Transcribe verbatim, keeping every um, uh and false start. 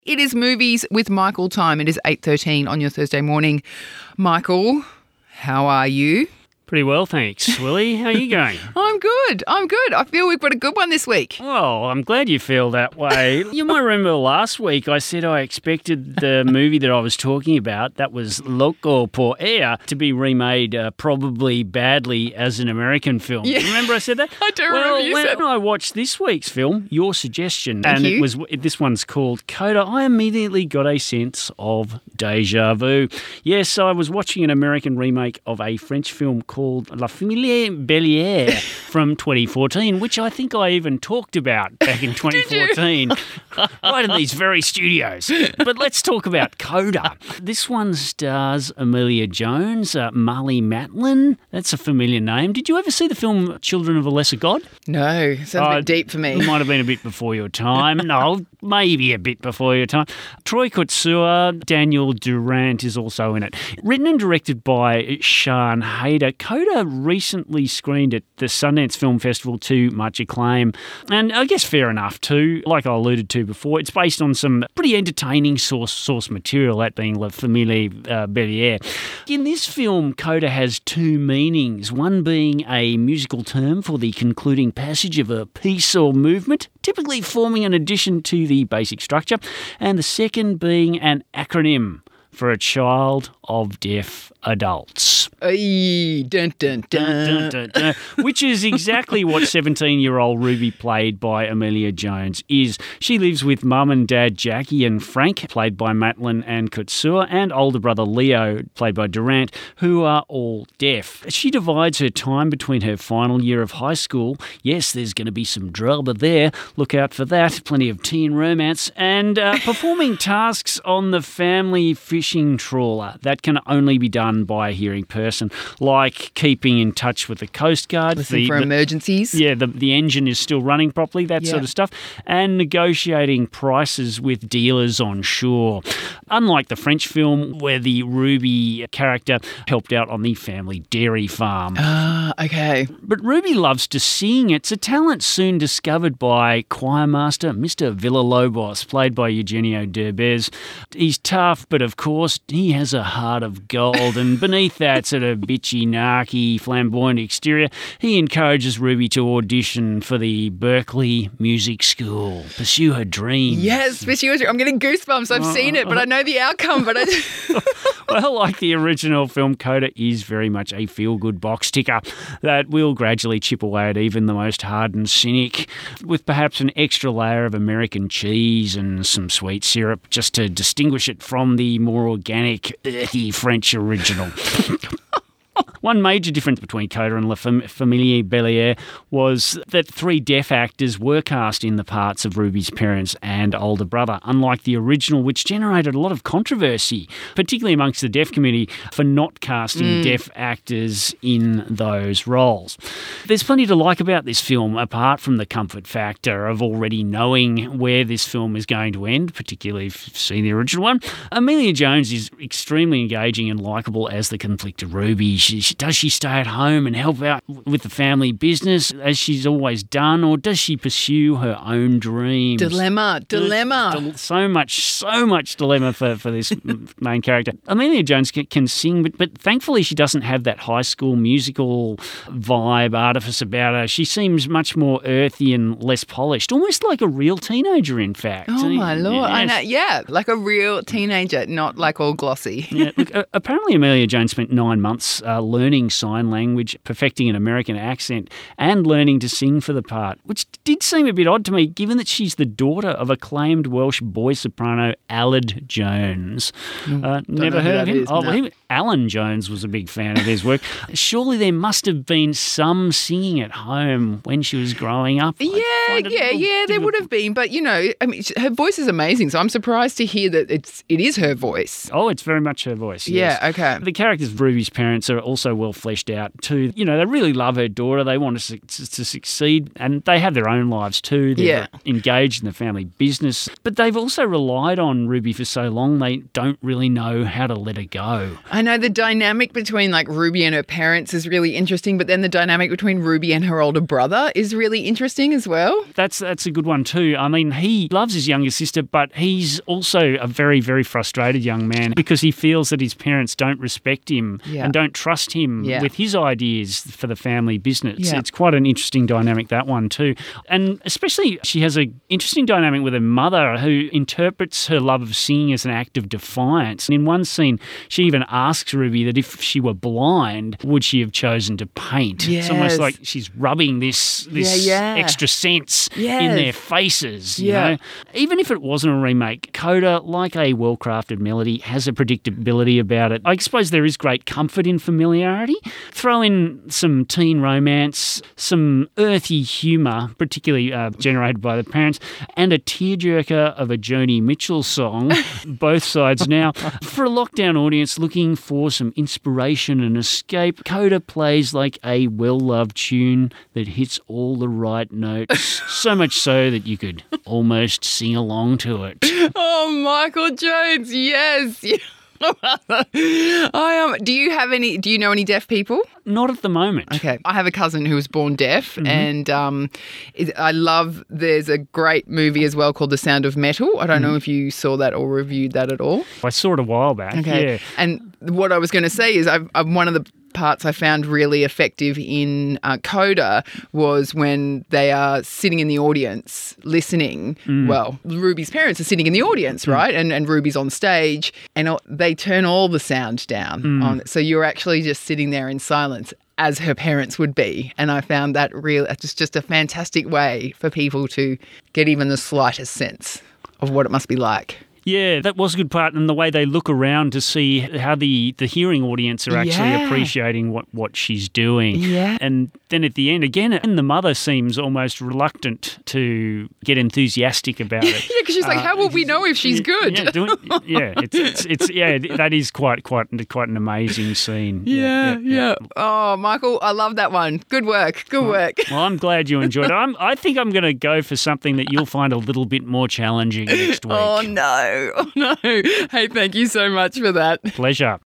It is Movies with Michael time. It is eight thirteen on your Thursday morning. Michael, how are you? Pretty well, thanks. Willie, how are you going? I'm good. I'm good. I feel we've got a good one this week. Well, I'm glad you feel that way. You might remember last week I said I expected the movie that I was talking about, that was Loco por Air, to be remade uh, probably badly as an American film. Yeah. Remember I said that? I do well, remember you when said. I watched this week's film, your suggestion, Thank and you. it was this one's called Coda, I immediately got a sense of deja vu. Yes, I was watching an American remake of a French film called La Famille Bélier from twenty fourteen, which I think I even talked about back in twenty fourteen, right in these very studios. But let's talk about Coda. This one stars Amelia Jones, uh, Marlee Matlin. That's a familiar name. Did you ever see the film Children of a Lesser God? No, sounds a Uh, bit deep for me. It might have been a bit before your time. No, maybe a bit before your time. Troy Kotsur, Daniel Durant is also in it. Written and directed by Sian Heder. Coda recently screened at the Sundance Film Festival to much acclaim. And I guess fair enough too. Like I alluded to before, it's based on some pretty entertaining source source material, that being La Famille uh, Bélier. In this film, Coda has two meanings, one being a musical term for the concluding passage of a piece or movement, typically forming an addition to the basic structure, and the second being an acronym for a child of deaf adults. Ay, dun, dun, dun. Dun, dun, dun, which is exactly what seventeen-year-old Ruby, played by Amelia Jones, is. She lives with mum and dad Jackie and Frank, played by Matlin and Kotsur, and older brother Leo, played by Durant, who are all deaf. She divides her time between her final year of high school. Yes, there's going to be some drama there. Look out for that. Plenty of teen romance. And uh, performing tasks on the family fishing trawler that can only be done by a hearing person, like keeping in touch with the Coast Guard. Listen the, for the, emergencies. Yeah, the, the engine is still running properly, that Yeah. sort of stuff, and negotiating prices with dealers on shore. Unlike the French film, where the Ruby character helped out on the family dairy farm. Ah, okay. But Ruby loves to sing. It's a talent soon discovered by choirmaster Mister Villalobos, played by Eugenio Derbez. He's tough, but of course, he has a heart of gold, and beneath that sort of bitchy, narky, flamboyant exterior, he encourages Ruby to audition for the Berkeley Music School, pursue her dreams. Yes, Miss Ewers, I'm getting goosebumps. I've seen it, but I know the outcome. But I Well, like the original film, Coda is very much a feel-good box ticker that will gradually chip away at even the most hardened cynic, with perhaps an extra layer of American cheese and some sweet syrup just to distinguish it from the more organic, earthy French original. One major difference between Coda and La Fam- Famille Bélier was that three deaf actors were cast in the parts of Ruby's parents and older brother, unlike the original, which generated a lot of controversy, particularly amongst the deaf community, for not casting Mm. deaf actors in those roles. There's plenty to like about this film, apart from the comfort factor of already knowing where this film is going to end, particularly if you've seen the original one. Amelia Jones is extremely engaging and likeable as the conflicted Ruby. She, she, does she stay at home and help out with the family business as she's always done, or does she pursue her own dreams? dilemma, dilemma. Dil- So much, so much dilemma for, for this main character. Amelia Jones can, can sing, but, but thankfully she doesn't have that high school musical vibe, artifice about her. She seems much more earthy and less polished, almost like a real teenager, in fact. Oh my lord! I Yes. know, yeah, like a real teenager, not like all glossy. Yeah, look, uh, apparently Amelia Jones spent nine months uh, learning sign language, perfecting an American accent, and learning to sing for the part, which did seem a bit odd to me, given that she's the daughter of acclaimed Welsh boy soprano Aled Jones. Uh, never know who heard of that him? is, Oh, no. well, he, Alan Jones was a big fan of his work. Surely there must have been some singing at home when she was growing up. I Yeah, find it a yeah, little yeah. There difficult. would have been, but you know, I mean, her voice is amazing. So I'm surprised to hear that it's it is her voice. Oh, it's very much her voice. yes. Yeah. Okay. The characters of Ruby's parents are also well fleshed out too. You know, they really love her daughter. They want her to, to succeed, and they have their own lives too. They're Yeah. engaged in the family business, but they've also relied on Ruby for so long they don't really know how to let her go. I I know the dynamic between like Ruby and her parents is really interesting, but then the dynamic between Ruby and her older brother is really interesting as well. That's that's a good one too. I mean, he loves his younger sister, but he's also a very, very frustrated young man because he feels that his parents don't respect him Yeah. and don't trust him Yeah. with his ideas for the family business. Yeah. It's quite an interesting dynamic, that one too. And especially she has an interesting dynamic with her mother who interprets her love of singing as an act of defiance. And in one scene, she even asks Ruby that if she were blind, would she have chosen to paint? It's almost Yes. like she's rubbing this, this Yeah, yeah. extra sense in Yes. their faces. You Yeah. know? Even if it wasn't a remake, Coda, like a well-crafted melody, has a predictability about it. I suppose there is great comfort in familiarity. Throw in some teen romance, some earthy humour, particularly uh, generated by the parents, and a tearjerker of a Joni Mitchell song, both sides now. For a lockdown audience looking for some inspiration and escape, Coda plays like a well-loved tune that hits all the right notes, so much so that you could almost sing along to it. Oh, Michael Jones, yes. I um. Do you have any? Do you know any deaf people? Not at the moment. Okay, I have a cousin who was born deaf, Mm-hmm. and um, it, I love. There's a great movie as well called The Sound of Metal. I don't Mm-hmm. know if you saw that or reviewed that at all. I saw it a while back. Okay, Yeah. and what I was going to say is, I've, I've one of the parts I found really effective in uh, Coda was when they are sitting in the audience listening. Mm. Well, Ruby's parents are sitting in the audience, right? And and Ruby's on stage, and all- they turn all the sound down Mm. on, so you're actually just sitting there in silence, as her parents would be. And I found that real, it's just a fantastic way for people to get even the slightest sense of what it must be like. Yeah, that was a good part, and the way they look around to see how the, the hearing audience are actually Yeah. appreciating what, what she's doing. Yeah. And then at the end, again, and the mother seems almost reluctant to get enthusiastic about it. Yeah, because she's like, Uh, how will we know if she's yeah, good? Yeah, doing, yeah, it's, it's it's yeah, that is quite quite quite an amazing scene. Yeah, yeah. Oh, Michael, I love that one. Good work. Good work. Well, I'm glad you enjoyed it. I'm, I think I'm going to go for something that you'll find a little bit more challenging next week. Oh, no. Oh, no. Hey, thank you so much for that. Pleasure.